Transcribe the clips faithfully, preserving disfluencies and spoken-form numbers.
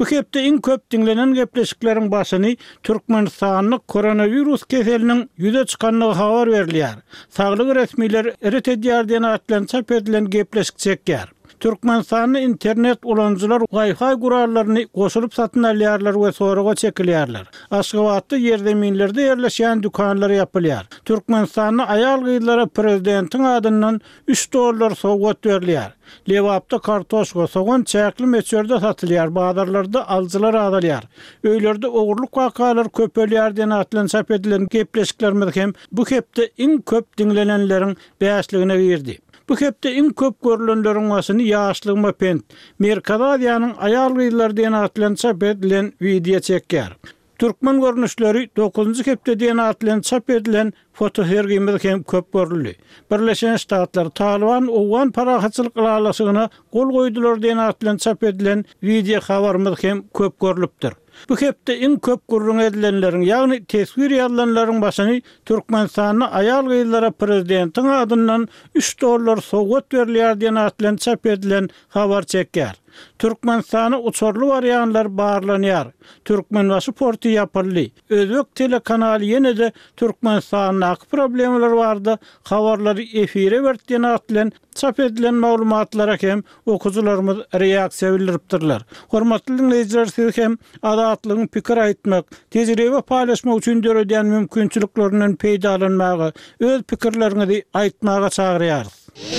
Bu hepde iň köp dinlenen gepleşikleriň başyny Türkmenistanyň koronavirus keseliniň ýüze çykanlygy habar berilýär. Saglyk resmiler eret edýär diýen atlan çap edilen gepleşik çekýär. Türkmenistanyň internet ulanjylar Wi-Fi gurarlaryny goşulyp satyn alýarlar we soraga çekilýärler. Aşgabatda ýerdeminlerde ýerleşýän dukanlar ýapylýar. Türkmenistanyň aýal gyýdlara prezidentiň adyndan üç dollar sowgat berilýär. Lewapda kartoşka soğan çäkli meçerde satılýar, bazarlarda aljylar adalýar. Öýlerde ogurluk wakalar köpelýär diýen atlan çap edilen gepleşiklerimiz hem bu hepde iň köp dinlenenleriň bäşligine girdi. Bu hepde iň köp görülenleriň başyny ýaşlygyma pent, Merkazadiýanyň aýal gyýdlar diýen atlan çap edilen video çekýär. Türkmen görnüşleri dokuzuncu hepde diýen atlan çap edilen fotosergimiz hem köp görüldi. Birleşen Ştatlar Taliban owan parahatçylyk ýalaşygyna gol goýdular diýen atlan çap edilen video habarymyz hem köp görülipdir. Bu hepde iň köp gurrun edilenleriň, ýagny tesvir ýalanlaryň başyny Türkmenistanyň aýal gyýdlara prezidentiň adyndan üç dollar sowgat berilýär diýen atlan çap edilen habar çekýär. Türkmenistany uçurly barýanlar barlanýar. Türkmen pasporty ýapyldy. Özbek telekanaly ýene-de Türkmenistanyň problemler bardy. Habarlary efire berdiýen atlan çap edilen maglumatlara hem okuwçylarymyz reaksiýa bildiripdirler. Hormatly dinleýijiler, siz hem adatlygyň pikir aýtmak, tejribe paýlaşmak üçin döredýän mümkinçiliklerinden peýdalanmagy, öz pikirleriňizi aýtmaga çagyrýarys.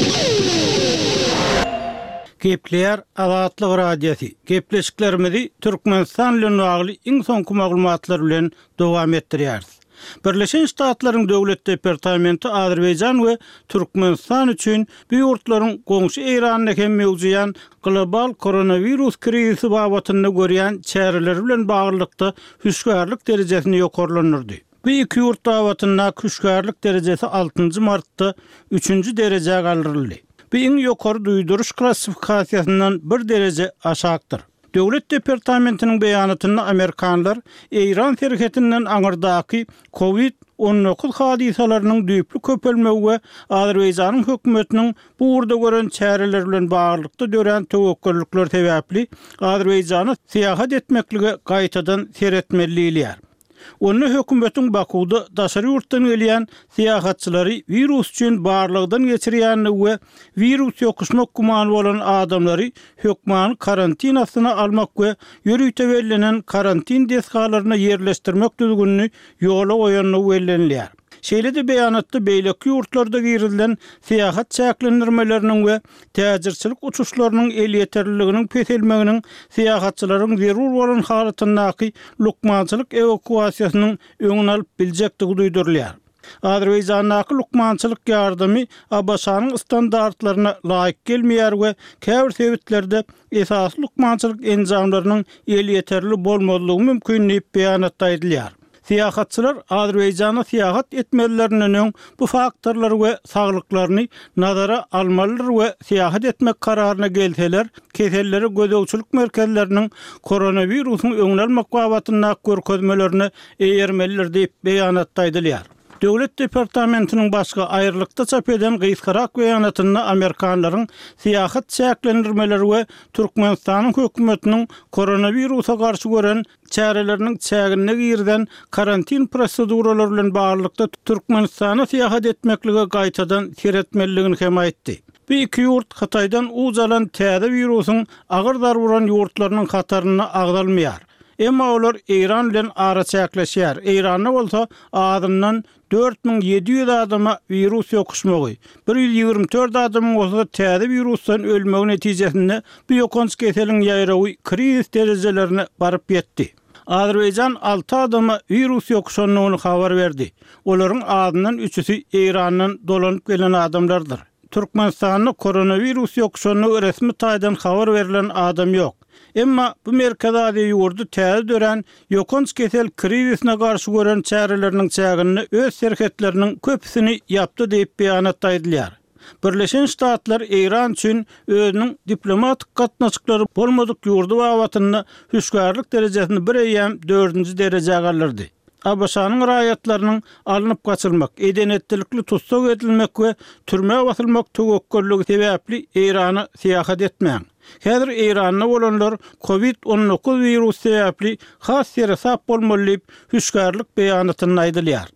Gepler Adatlyk radiosi. Gepleşiklerimizi Türkmenistan bilen bagly iň soňky maglumatlar bilen dowam etdirýäris. Birleşen Ştatlaryň Döwlet Departamenti Azerbaýjan we Türkmenistan üçin bu ýurtlaryň goňşy Iranyň hem mewjudyan global koronavirus krizisi babatynda görýän çäreleri bilen baglykda hüşgärlik derejesini ýokarlanyrdy. Bu iki ýurt babatynda hüşgärlik derejesi altıncı martda üçüncü derejäge galdyryldy. Bu iň ýokary duýduruş klassifikasiýasyndan bir derece aşakdyr. Döwlet Departamentiniň beýanatynda Amerikanlar Iran serhetinden aňyrdaky covid on dokuz hadisalarynyň düýpli köpelmegi we Azerbaýjanyň hökümetiniň bu urda gören çäreler bilen baglykda dören töwekküllikler sebäpli Azerbaýjany seýahat etmekligi gaýtadan seretmelilýär. Onu hökümetiň Bakuda daşary ýurtdan gelýän seýahatçylary virus üçin barlygdan geçirýänini we virus ýokuşmak gumany bolan adamlary hökmany karantinasyna almak we ýürüýte verilen karantin deskalaryna ýerleşdirmek düzgünini ýola goýanyny bellenilýär. Şeýle-de beýanatda beýleki ýurtlarda girilen seýahat çäklendirmeleriniň we täjirçilik uçuşlarynyň el ýeterliliginiň peselmeginiň seýahatçylaryň zerur bolan halatyndaky lukmançylyk evakuasiýasynyň öňüni alyp biljekdigi duýdurulýar. Azerbaýjanyň lukmançylyk ýardymy Abaşanyň standartlaryna laýyk gelmeýär we käbir sebetlerde esasy lukmançylyk enjamlarynyň el ýeterli bolmadygyny mümkinligi beýanatda aýdylýar. Seýahatçylar Azerbaýjana seýahat etmelerinden bu faktorlar we saglyklaryny nazara almalydyr we seýahat etmek kararyna gelseler, keselleri gözegçilik merkezleriniň koronavirusyň öňlenmek babatynda görkezmelerini eýermelidir diýip beýanatda aýdylýar. Döwlet Departamentiniň başga aýrylykda çap eden gysgarak beýanatynda Amerikanlaryň seýahat çäklendirmeleri we Türkmenistanyň hökümetiniň koronavirusa garşy gören çäreleriniň çägine girden karantin proseduralary bilen baglykda Türkmenistana seýahat etmekligi gaýtadan seretmeliligini hem aýtdy. Bu iki ýurt Hataýdan uzalan täze virusyň agyr darburan ýurtlarynyň hataryna agdalmaýar. Emma olar Iran bilen ara çäkleşýär. Iranda bolsa adından dört bin yedi yüz adama virus ýokuşmagy, bir yüz ýigirme dört adamyň bolsa täze virusdan ölmegi netijesinde bu ýokanç keseliň ýaýragy kriz derejelerine baryp ýetdi. Azerbaýjan altı adama virus ýokuşanlygyny habar berdi. Olaryň adından üçüsi Irandan dolanyp gelen adamlardyr. Türkmenistanyň koronavirus ýokuşanlygy resmi taýdan habar berilen adam ýok. Emma bu merkezade ýurdu täze dören ýokanç kesel krizisine garşy gören çäreleriniň çägini öz serhetleriniň köpüsini ýapdy diýip beýanatda aýdylýar. Birleşen Ştatlar Iran üçin özüniň diplomatik gatnaşyklary bolmadyk ýurdu babatynda hüşgärlik derejesini bir eýem dördünji derejäge galdyrdy. Abaşanyň raýatlarynyň alınıp gaçyrmak, edenetlikli tutsak edilmek we türmäge basylmak töwekkülligi sebäpli Irana seýahat etmeýän. Häzir Eýranda bolanlar covid on dokuz virus sebäpli has ýere sap bolmaly hüşgärlik beýanatyny aýdylýar.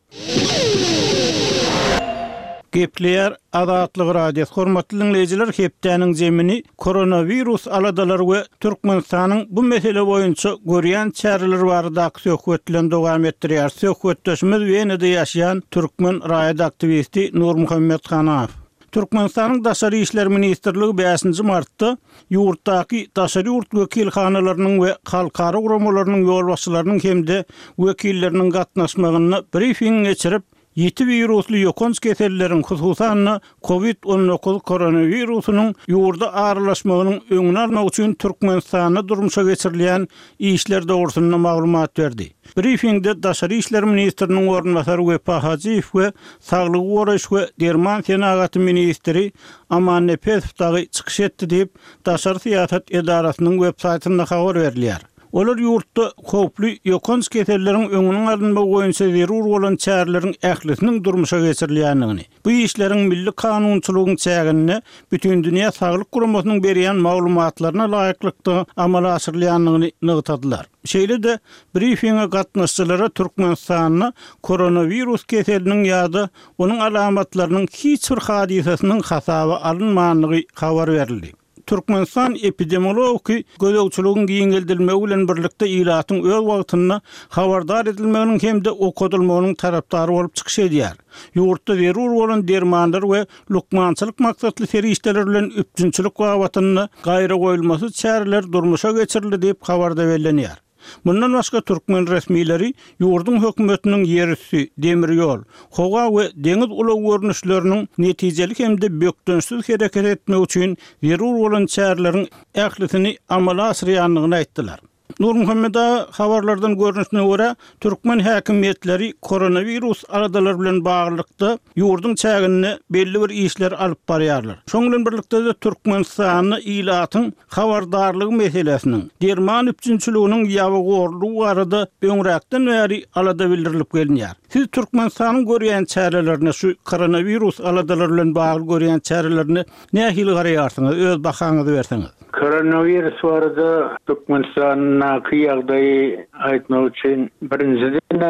Gepler Azatlyk radiosu hormatly dinleýijiler, hepdeniň jemini koronavirus aladalary we Türkmenistanyň bu mesele boýunça görýän çäreler barada söhbetlen dowam etdirýär. Söhbetdeşimiz Wenede ýaşaýan türkmen raýat aktivisti Nur Muhammed Hanaw. Türkmenistanyň Daşary işler ministrligi beşinji martda ýurtdaky daşary ýurt wekilhanalarynyň we halkara guramalarynyň ýolbaşçylarynyň hemde wekilleriniň gatnaşmagyny briefing geçirip Yeti viruslu ýokons kesellerin hususan covid on dokuz koronavirusynyň ýurda ağırlaşmagynyň öňüni almak üçin Türkmenistana durmuşa geçirilýän işler dogrusyna maglumat berdi. Briefingde Daşary işler ministriniň ornbasary Wepa Hajiýew we Saglyk goraýyş we Derman senagaty ministri Aman Nepesov dagy çykyş etdi diýip Daşary syýasat edarasynyň web saýtynda habar berilýär. Olar ýurtda howply ýokons keselleriň öňüniň alınmagy boýunça zerur bolan çäreleriň ählisiniň durmuşa geçirilýändigini, bu işleriň milli kanunçylygyň çägini, bütün dünýä saglyk guramasynyň berýän maglumatlaryna laýyklykda amala asyrylýandygyny nygtadylar. Şeýle-de briefinge gatnaşçylara Türkmenistanyň koronavirus keseliniň ýa-da onuň alamatlarynyň hiç bir hadisasynyň hasaby alınmanlygy habar berildi. Türkmenistan epidemiologi gözegçiligiň giňeldilmegi bilen birlikde ilatyň öz wagtyna habardar edilmeginiň hemde okudylmagynyň tarapdary bolup çykyş edýär. Ýurtda zerur bolan dermanlar we lukmançylyk maksatly ferişdeler bilen üpjünçilik wawatyny gaýra goýulmasy çäreler durmuşa geçirildi diýip habarda bellenýär. Bundan başga Türkmen resmileri ýurdun hökümetiniň ýerisi, demir ýol, howa we deňiz ulaw görnüşleriniň netijelik hemde bökdönsiz hereket etmek üçin zerur bolan çäreleriň ählisini amala asyrýanlygyny aýtdylar. Nur Muhammed habarlardan görnüşine göre Türkmen häkimetleri koronavirus aradalary bilen baglykda ýurdun çägini belli bir işler alyp barýarlar. Şoň bilen birlikde de Türkmenistanyň ilatyň habardarlygy meselesiniň derman üpjünçiliginiň ýaby gorlugy arada öňräkden bäri alada bildirilip gelýär. Siz Türkmenistanyň görýän çärelerine, şu koronavirus aladalary bilen bagly görýän çärelerini nähili garaýarsyňyz, öz bahaňyzy berseňiz? Koronavirus barada Türkmenistan'ın ýagdaýy aýtmak üçin birinciden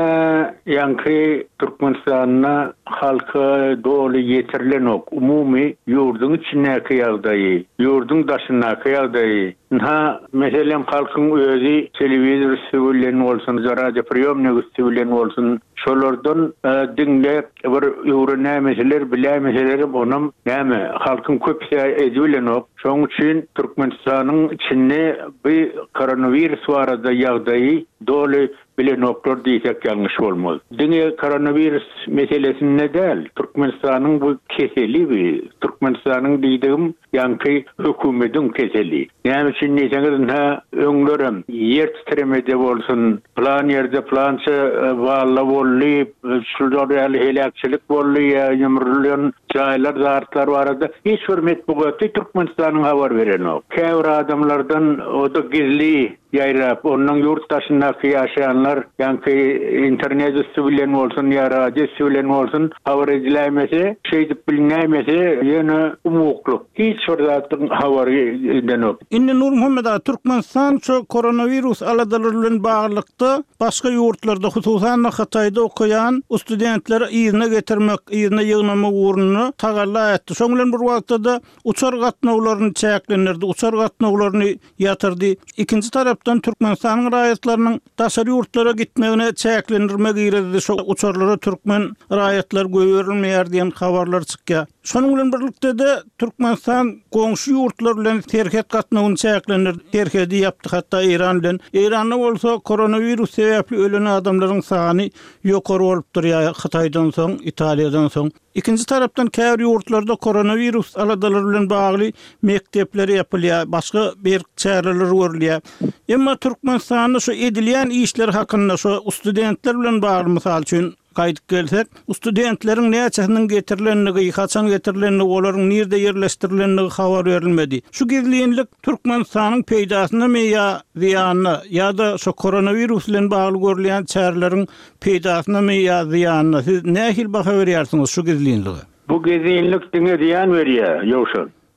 ýanky Türkmenistan'a halka dolu yetirilen ok, umumi ýurdun içindäki ýagdaýy, ýurdun daşyndaky ýagdaýy. Ha, meselem halkyň özi telewizor üstünden bolsun, radio priyomnik üstünden bolsun, şolardan dinlep bir ýuruna meseler, bilä meseleri bonum, näme halkyň köpse edilen ok. Şoň üçin Türkmenistanyň içinde bir koronavirus barada ýagdaýy dolu bilen oklar diýsek ýalňyş bolmaz. Diňe koronavirus meselesinde däl, Türkmenistanyň bu keseli bir Türkmenistanyň diýdigim ýanky hökümetiň keseli. Näme üçin näçeňiz ha öňlerem ýer titremede bolsun, plan ýerde plança walla bolly, şular helakçylyk bolly, ýymrylan çaýlar zartlar barada hiç bir metbugaty Türkmenistanyň habar beren ok. Käbir adamlardan o da gizli ýaýrap, onuň ýurtdaşyndaky ýaşaýanlar ýanky internet üstü bilen bolsun, ýa radio üstü bilen bolsun, habar edilämese, şeýdip bilinämese ýene umuklyk. Hiç bir zatyň habary edilok. Indi Nur Muhammed Türkmenistan şu koronavirus aladalary bilen baglykda başga ýurtlarda, hususan Hataýda okuyan studentleri ýygyna getirmek, ýygyna ýygnamak uğruna tagalla etdi. Şoň bilen bir wagtda uçar gatnawlaryny çäklendirdi, uçar gatnawlaryny ýatyrdy. İkinji tarapdan Türkmenistanyň raýatlarynyň daşary ýurtlara gitmegine çäklendirmek ýerinde şu uçarlara türkmen raýatlar göwerilmeýär diýen habarlar çykýar. Şonuň bilen birlikde de Türkmenistan goňşy ýurtlar bilen terhet gatnawyny çäklendirdi, terhedi ýapdy hatda Eýran bilen. Eýranda bolsa koronavirus sebäpli ölen adamlaryň sany ýokary bolup durýar Hataýdan soň, Italiýadan soň. İkinji tarapdan käbir ýurtlarda koronavirus aladalary bilen bagly mektepler ýapylýar, başga bir çäreler görülýär. Emma Türkmenistanyň şu edilýän işler hakynda şu studentler bilen bagly mysal üçin gaýdyp gelsek, studentleriň näçesiniň getirilenligi, haçan getirilenligi, olaryň nerede ýerleşdirilenligi habar berilmedi. Şu gizlilik Türkmenistanyň peýdasyna me ýa ziýanyna ýa-da şu koronavirus bilen bagly görülýän çäreleriň peýdasyna me ýa ziýanyna siz nähil baha berýärsiňiz şu gizliňligi? Bu gizlilik diňe ziýan berýär, ýoksa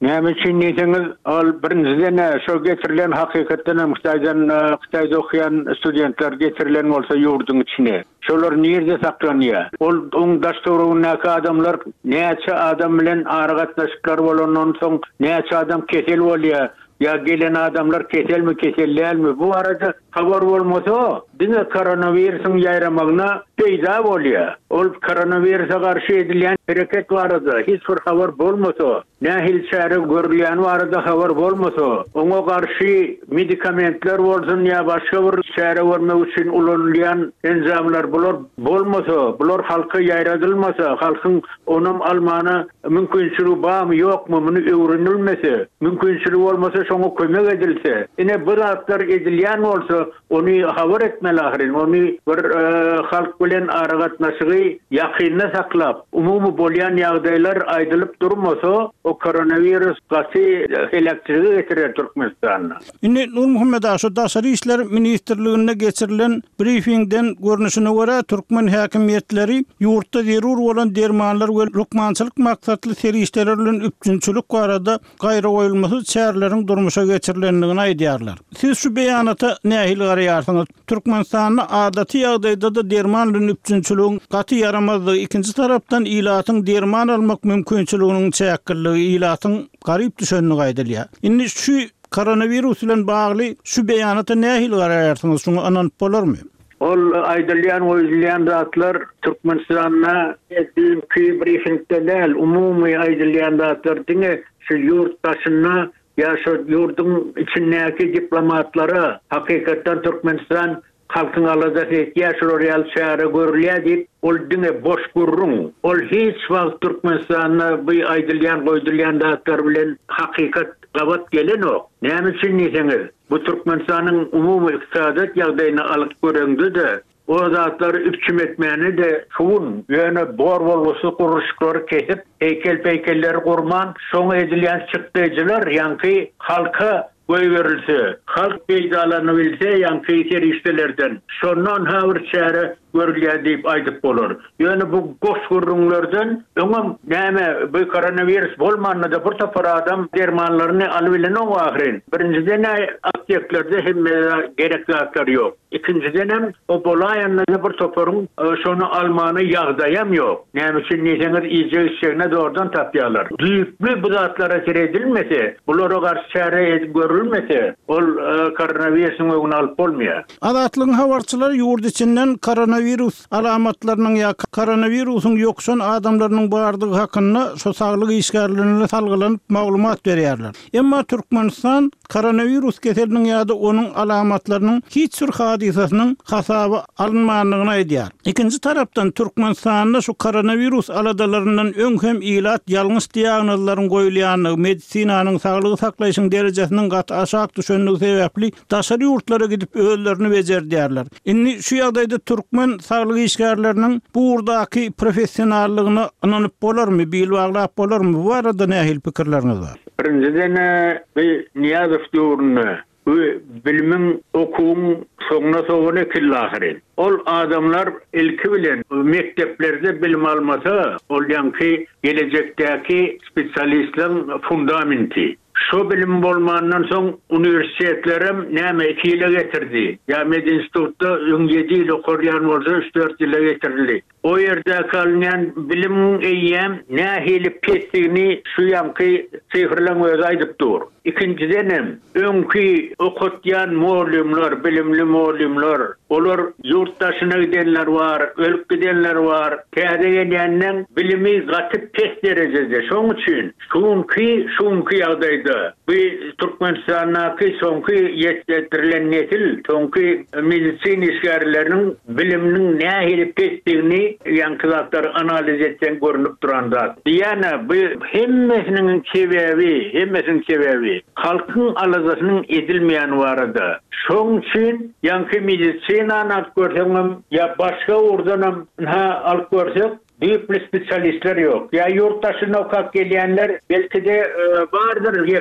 Näme üçin diýseniz, ol birinciden şo getirilen hakykatdan Muhtajan Xitayda okuyan studentler getirilen bolsa ýurdun içine. Şolar nerede saklanýar? Ol oň daştoruňdaky adamlar näçe adam bilen aragatnaşyklar bolandan soň näçe adam kesel bolýar? Ya gelen adamlar kesel mi keseller mi? Bu arada haber bolmasa dine koronavirüsün yayramagyna peýda bolýar. Ol koronavirüse garşy edilen hereket barada hiç bir haber bolmasa, nähil çare görülýän barada haber bolmasa, oňa garşy medikamentler bolsun ya başga bir çare görmek üçin ulanýan enzamlar bular bolmasa, bular halka ýaýradylmasa, halkyň onam almany mümkinçiligi barmy ýokmy muny öwrenilmese, mümkinçiligi bolmasa şoňa kömek edilse, ine bir atlar edilýän bolsa, ony haber etmeli ahirin, ony bir halk bilen aragatnaşygy ýakynna saklap, umumy bolýan ýagdaýlar aýdylyp durmasa, o koronavirus gasy helakçylygy getirer Türkmenistana. Ine Nur Muhammed Aşo Daşary işler ministrligine geçirilen briefingden görnüşine görä Türkmen häkimiýetleri ýurtda zerur bolan dermanlar we lukmançylyk maksatly serişler bilen üpçünçülük barada gaýra goýulmasy çärelerin durmuşa geçirilendigini aýdýarlar. Siz şu beýanata nähil garaýarsyňyz? Türkmenistanyň adaty ýagdaýda da derman bilen üpçünçülügiň gaty yaramazlygy, ikinji tarapdan ilatyň derman almak mümkinçiliginiň çäkkilligi, ilatyň garyp düşenligi aýdylýar. Indi şu koronavirus bilen bagly şu beýanata nähil garaýarsyňyz? Şunu ananyp bolarmy? Ol aýdylýan goýulýan zatlar Türkmenistana etdiňki briefingde däl, umumy aýdylýan zatlar diňe şu ýurtdaşyna ya şu ýurdun içindäki diplomatlara hakykatdan Türkmenistan halkyň alada ýaşar real şäher görülýär diýip ol diňe boş gurrun. Ol hiç wagt Türkmenistana bu aýdylýan goýdylýan zatlar bilen hakykat gabat gelen ok. Näme üçin diýseniz, bu Türkmenistanyň umumy ykdysadat ýagdaýyna alyp göreňdi de, o zatlar üpçüm etmeni de şuun ýöne bor bolgusy guruşyklar kesip, heykel-peykelleri gurman, şoňa edilýän çykdyjylar ýanky halka goý berilse, halk peýdalanybilse ýanky serişdelerden, şondan häzir çäre görülýär diýip aýdyp bolar. Ýöne bu goş gurrunlardan öňem näme bu koronavirus bolmanda da bir tapar adam dermanlaryny alybilen o ahirin. Birinciden apteklerde hemme gerekli atlar ýok. İkinciden hem o bolaýanlarda bir toparyň şonu almany ýagdaýam ýok. Näme üçin diýseniz iýje işlerine doğrudan tapýarlar. Düýpli bu zatlara seredilmese, bulara garşy çäre edip görülmese, ol koronavirusyň öňüne alyp bolmaýar. Adatlyň habarçylar ýurt içinden koronavirus alamatlarynyň ya koronavirusyň ýokşan adamlarynyň bardygy hakynda şo saglyk işgärlerine salgylanyp maglumat berýärler. Emma Türkmenistan koronavirus keseliniň ýa-da onuň alamatlarynyň hiç bir hadisasynyň hasaby alınmagyny aýdýar. İkinji tarapdan Türkmenistanda şu koronavirus aladalaryndan öňhem ilat ýalňyş diagnozlaryň goýulýany, medisinanyň saglygy saklaýyşyň derejesiniň gat aşak düşenligi sebäpli daşary ýurtlara gidip özlerini bejerdiýärler. Indi şu ýagdaýda Türkmen saglyk işgärleriniň bu urdaky professionallygyny ananyp bolarmy, bilbaglap bolarmy? Bu arada nähil pikirleriniz bar? Birinciden bir Niyazov döwrüne bu bilimiň okuwuň soňuna sowany killahyrin. Ol adamlar ilki bilen mekteplerde bilim almasa, ol ýanky gelecekdäki spesialistleriň fundamenti. Şu bilim bolmandan soň uniwersitetlerim näme iki ýyla getirdi. Ya med institutda yedi ýyl okurýan bolsa üç dört ýyla getirildi. O ýerde kalýan bilim eýýäm nähili petdigini şu ýanky sifirlen öz aýdyp dur. İkinciden öňki okutýan muallimler, bilimli muallimler, olar ýurtdaşyna gidenler var, ölüp gidenler var. Täze gelýänden bilimi gatyp pes derejede. Şoň üçin şuňky şuňky ýagdaýda bu Türkmenistanyňky soňky ýetirilen nesil, soňky medisina işgärleriniň biliminiň nähili pesdigini ýankylatlar analiz etsen görünüp duranda. Ýani bu hemmesiniň sebebi, hemmesiniň sebebi halkyň alazasynyň edilmeýän barada. Şoň üçin ýanky medisinany alyp görseňem ýa başga urdanam ha alyp görsek büyük spesialistler yok. Ya yurttaşına okak gelyenler belki de e, vardır yekti.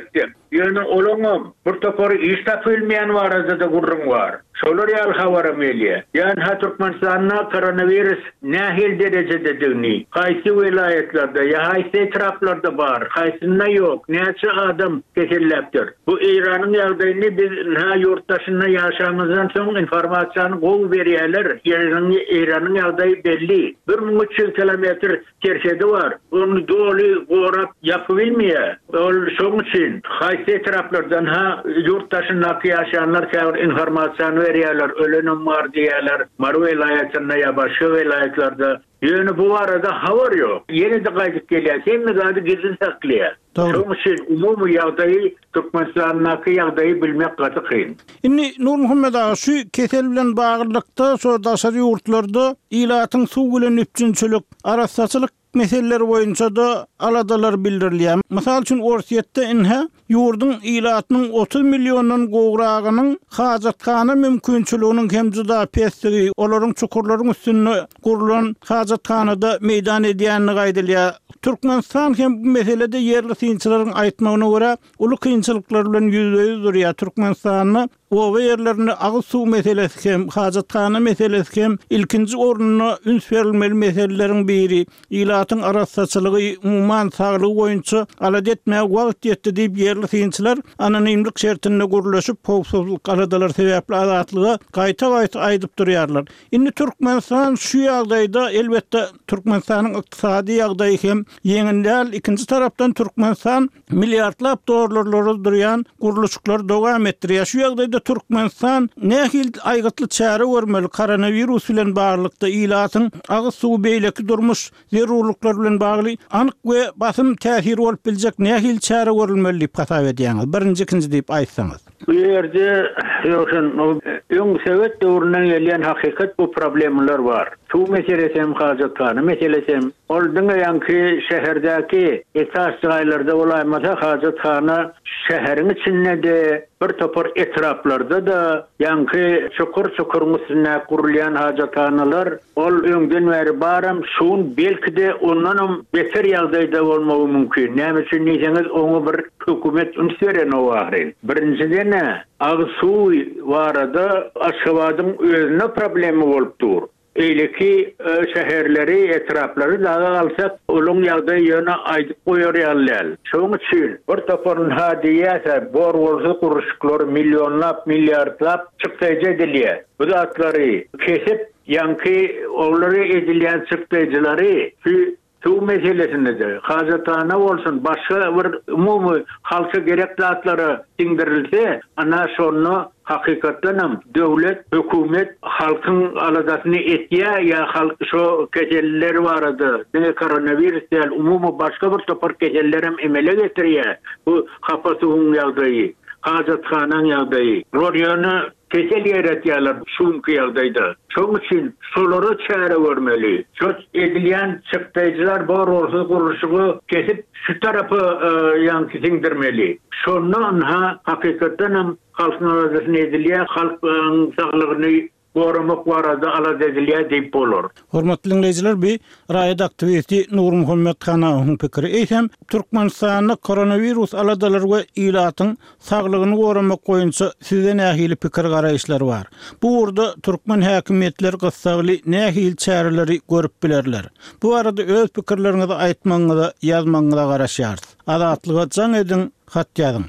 Yani olağım bir topar iş tapılmayan var da gurrun var. Şolar yal havara meliye. Yani ha Türkmenistan'na koronavirüs nahil derecede dönüyor. Kaysi vilayetlerde ya haysi etraflarda var. Kaysında yok. Neyse adam kesilleptir. Bu İran'ın yağdayını biz ha yurttaşında yaşamızdan son informasyonu kol veriyorlar. İran'ın İran'ın yağdayı belli. bir bin üç yüz kilometre kerşedi var. Onu dolu uğrap yapıbilmiyor. Onun için haysi etraflardan ha yurttaşındaki yaşayanlar informasyonu veriyorlar. Ölünüm var diyorlar. Mar vilayetinde ya başka vilayetlerde. Yani bu arada hava yok. Yeni de kaydık geliyor. Sen mi gaydı gizli saklıyor? Onun için umumu yağdayı Türkmenistan'daki yağdayı bilmek katı kıyın. Inni Nur Muhammed ağa şu kesel bilen bağırlıkta so daşarı yurtlarda ilatın su bilen üpçünçülük, arasatçılık meseleleri boyunca da aladalar bildirilýär. Mysal üçin Orsiyetde inha yurdun ilatının otuz milyonun gowragının hajatkana mümkinçiliginiň hem juda pesdigi, olaryň çukurlaryň üstüne gurulan hajatkanada meýdan edýänini gaýdylýar. Türkmenistan hem bu meselede yerli synçylaryň aýtmagyna görä, uly kynçylyklar bilen ýüzüňiz durýar. Türkmenistanyň owa yerlerini agyz suw meselesi hem hajatkana meselesi hem ilkinji ornuny üns berilmeli meseleleriň biri. İlatyň arassaçylygy umman saglygy boýunça alad etmäge wagt ýetdi diýip yerli synçylar anonimlik şertinde gurulşyp howpsuzlyk aladalar sebäpli azatlyga gaýta-gaýta aýdyp durýarlar. Indi Türkmenistan şu ýagdaýda elbetde Türkmenistanyň ykdysady ýagdaýy hem ýeňindäl, ikinji tarapdan Türkmenistan milliardlap dollarlary durýan gurulşyklar dowam etdirýär. Şu ýagdaýda Türkmenistan nähil aýgytly çäre görmeli koronavirus bilen baglanykda ilatyň agyz suw beýleki durmuş zerurluklar bilen bagly anyk we basym täsiri bolup biljek nähil çäre görülmeli diýip hasap edýäňiz. Birinji, ikinji diýip aýtsaňyz. Bu yerde ýokun öň Sowet döwründen gelýän hakykat bu problemler var. Suw meselesi hem hajatkana meselesi hem oldyň ýanky şäherdäki esas ýaýlarda bolaýmasa hajatkana şäheriň içinde de bir topar etraflarda da ýanky çukur-çukur üstüne kurulýan hajatkanalar ol öňden bäri baram şuň belki de ondan beter ýagdaýda bolmagy mümkin. Näme üçin diýseniz oňa bir hökümet üns beren o wagtyn. Birinjiden agyz suw barada Aşgabatyň özüne problemi bolup dur. Eyleki şäherleri, etrafları daga alsak, ulun ýagdaý ýöne aýdyp goýarýarlar. Şoň üçin bir toparyn hadiýäse, bor bolsa guruşyklar millionlap, milliardlap çykdyjy edilýär. Bu zatlary kesip, ýanky olary edilýän çykdyjylary suw meselesinde de hajatana bolsun, başga bir umumy halka gerek zatlary siňdirilse, ana şonu hakykatdan hem döwlet, hökümet halkyň aladasyny etýär ýa halk şo keseller barady. Dene koronavirus diýil umumy başga bir topar keseller hem emele getirýär. Bu hapasyň ýagdaýy, hajatkanaň ýagdaýy. Roryony kesel ýeretýärler şuňky ýagdaýda. Şoň üçin şolary çäre görmeli. Şo edilýän çykdyjylar bar bolsa guruşygy kesip şu tarapy ýanky siňdirmeli. Şondan ha hakykatdan hem halkyň arasyna edilýär, halkyň saglygyny goramak barada alad edilýär diýip bolar. Hormatly dinleyijiler, bir raýat aktivisti Nur Muhammed Kanawyň pikiri eýsem, Türkmenistanyň koronavirus aladalary we ilatyň saglygyny goramak boýunça size nähili pikir garaýşlary bar. Bu urda türkmen häkimetleri gysgaly nähili çäreleri görüp bilerler. Bu arada öz pikirleriňizi aýtmaňyza, ýazmaňyza garaşýar. Azatlyga jaň edin, hat ýazyn.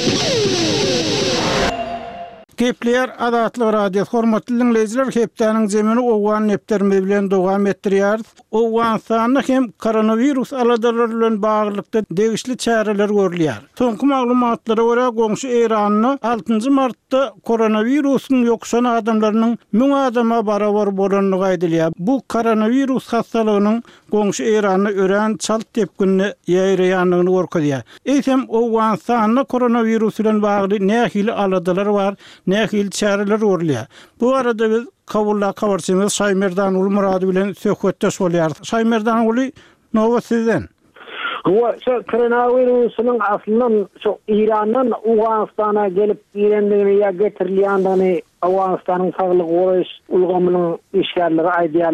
Gepler Azatlyk radiosu hormatly dinleyijiler, hepdeniň jemini owan nepterimiz bilen dowam etdirýär. Owan sany hem koronavirus aladalary bilen baglykda degişli çäreler görülýär. Soňky maglumatlara görä goňşy Iranyň altynjy martda koronavirusyň ýokşan adamlarynyň müň adama barabar bolanyny gaýdylýar. Bu koronavirus hastalygynyň goňşy Iranyny ören çalt tepkini ýaýraýanlygyny görkezýär. Eýsem owan sany koronavirus bilen bagly nähili aladalary bar, nähili çäreler görülýär. Bu arada biz kabulla kabarçymyz Şaýmerdan uly Murady bilen söhbetdeş bolýar. Şaýmerdan uly, nowa sizden? Bu koronavirusynyň aslyndan şu İrandan Awganistana gelip girendigini ýa getirilýändigini Awganistanyň saglyk goraýyş ulgamynyň işgärleri aýdýarlar.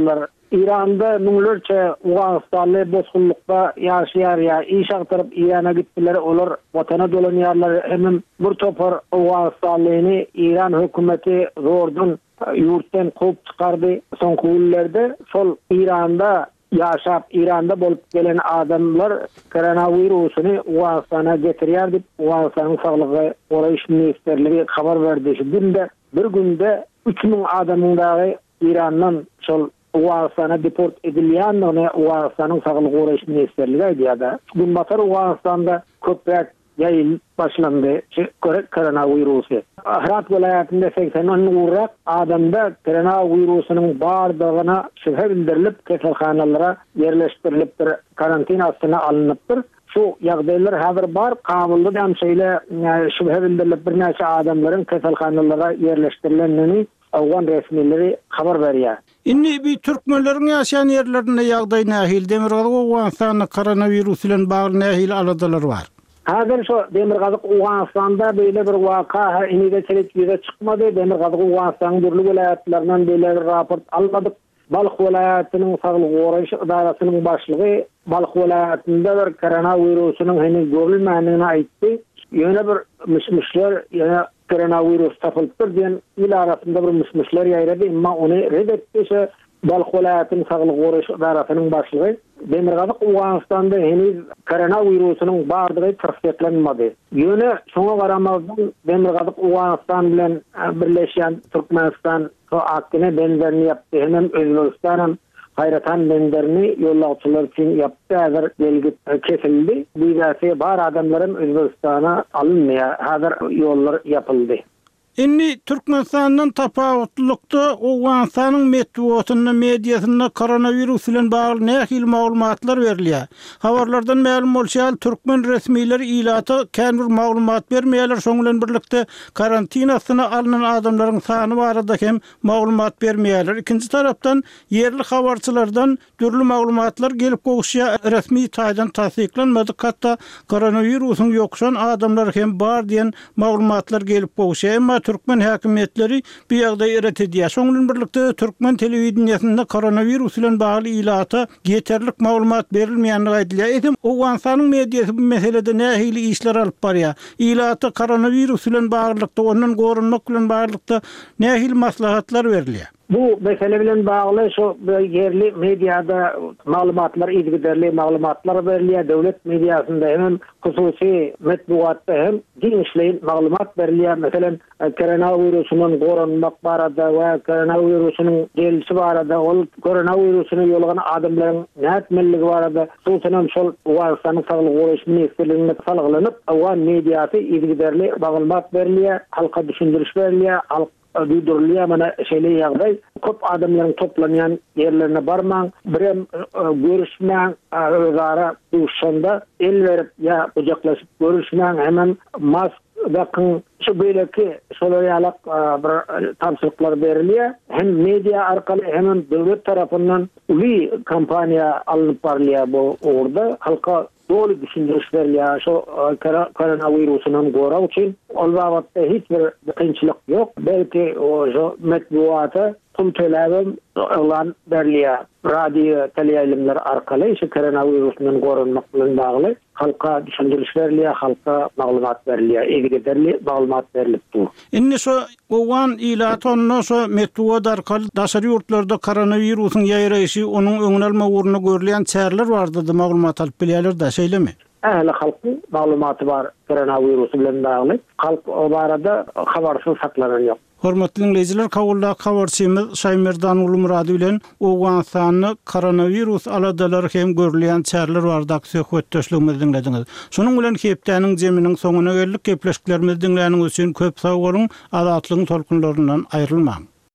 İran'da münglerçe Uganistanlı bozgunlukta yaşayar ya iş aktarıp İran'a gittiler olur vatana dolanıyarlar hemen bir topar Uganistanlığını İran hükümeti zordan yurttan kop çıkardı son kullerde sol İran'da yaşap İran'da bolup gelen adamlar koronavirusunu Uganistan'a getiriyor dip Uganistan'ın sağlığı Qoraýyş ministerliği haber verdi. Günde bir günde üç bin adamın İran'dan sol Uganistan'a deport edilýän onu Uganistan'ın sağlyk Qoraýyş ministerliği aýdýar. Gün batar Uganistan'da köpek yayıl başlandı koronavirusu. Herat vilayetinde seksen on uğrak adamda koronavirusunun bardağına şüphe bildirilip keselhanalara yerleştirilipdir, karantina astyna alınıpdır. Şu ýagdaýlar häzir bar, kabulda hem şeýle şüphe bildirilip bir näçe adamlaryň keselhanalara yerleşdirilenini Awgan resmileri haber berýär. Inni bir türkmenleriň ýaşaýan ýerlerinde ýagdaý nähil Demirgazyk Uganistan'da koronavirus bilen bagly nähil aladalar bar. Häzir şu Demirgazyk Uganistan'da beýle bir waka inide telewiziýada çykmady. Demirgazyk Uganistan'yň dürli vilayatlarinden beýle bir raport almadyk. Balx vilayatynyň saglyk goraýyş idarasynyň başlygy Balx vilayatynda bir koronavirusynyň henüz görülmänligini aýtdy. Ýöne bir mişmişler ýa koronavirus tapylypdyr diýen il arasynda bir mişmişler ýaýrady, emma ony red etdi. Balx vilayatynyň saglyk goraýyş idarasynyň başlygy Demirgazyk Uganistan'da henüz koronavirusynyň bardygy tasdiklenmedi. Ýöne şoňa garamazdan Demirgazyk Uganistan bilen birleşýän Türkmenistan so akdyna benzerini yapdy. Hem Özbekistan'ın hayratan benzerini ýollagçylar üçin yapdy. Häzir belgi kesildi. Bu ýa bar adamlaryň Özbekistan'a alınmaýar. Häzir ýollar yapyldy. Inni Türkmenistan'dan tapawutlukda Uganistan'ın metbuatyna, mediasyna koronavirus bilen bagly nähil maglumatlar berilýär. Habarlardan ma'lum bolýar, türkmen resmileri ilata kän bir maglumat bermeýärler, şoň bilen birlikde karantinasyna alynan adamlaryň sany barada hem maglumat bermeýärler. Ikinji tarapdan yerli habarçylardan türlü maglumatlar gelip gowşýar, resmi taýdan tasdiklenmedi. Hatda koronavirusyň ýokşan adamlar hem bar diýen maglumatlar gelip gowşýar. Emma Türkmen häkimetleri bir ýagdaý eret edýär. Şoň bilen birlikde Türkmen telewiziýasynda koronavirus bilen bagly ilata ýeterlik maglumat berilmeýänligi aýdylýar. Edim Uganistan'yň mediasy bu meselede nähili işler alyp barýar. Ilata koronavirus bilen baglykda onuň gorunmak bilen baglykda nähili maslahatlar berilýär. Bu mesele bilen bagly şu yerli mediada maglumatlar, ilgiderli maglumatlar berilýär. Döwlet mediasynda hem hususy metbuatda hem giňişleýin maglumat berilýär. Meselen koronavirusynyň gorunmak barada we koronavirusynyň gelişi barada, ol koronavirusyny ýolgan adamlaryň näetmelligi barada susunam şol Uganistanyň saglyk goraýyş ministerligine salgylanyp, Awgan mediasy ilgiderli maglumat berilýär, halka düşündiriş berilýär, halk duyurulýar mana şeýle ýagdaý. Köp adamlaryň toplanýan ýerlerine barmaň, birem görüşmäň, özara duşanda el berip ýa ujaklaşyp görüşmäň, hemen mask bakın şu beýleki şolaýalyk bir tamsylyklar berilýär. Hem media arkaly hem döwlet tarapyndan uly kampaniýa alınıp barylýar bu orada. Halka dolu düşündiriş berilýär şu koronavirusynyň goraw üçin. Ol wagtda hiç bir kynçylyk ýok. Belki o metbuata pul töläbim elan berilýär. Radio, teleýaýlymlar arkaly şu koronavirusynyň gorunmak bilen bagly halka düşündiriş berilýär, halka maglumat berilýär, egderli maglumat berilipdi. Inni şu Ugan ilatonno şu metbuat arkaly daşary ýurtlarda koronavirusyň ýaýraýyşy, onuň öňüne alma uğruna görülen çärler bardydy, maglumat alyp bilýärler da, şeýlemi? Ähli halkyň maglumaty bar koronavirus bilen bagly. Halk o barada habarsyz saklanan ýok. Hormatly dinleyijiler, kawulda habarçymyz Şaýmerdan Uly Murady bilen Uganistanyň koronavirus aladalary hem görülen çärler barada söhbetdeşligimizi dinlediňiz. Şonuň bilen hepdeniň jeminiň soňuna geldik. Gepleşiklerimizi dinläniňiz üçin köp sag bolun. Azatlygyň tolkunlaryndan aýrylmaň.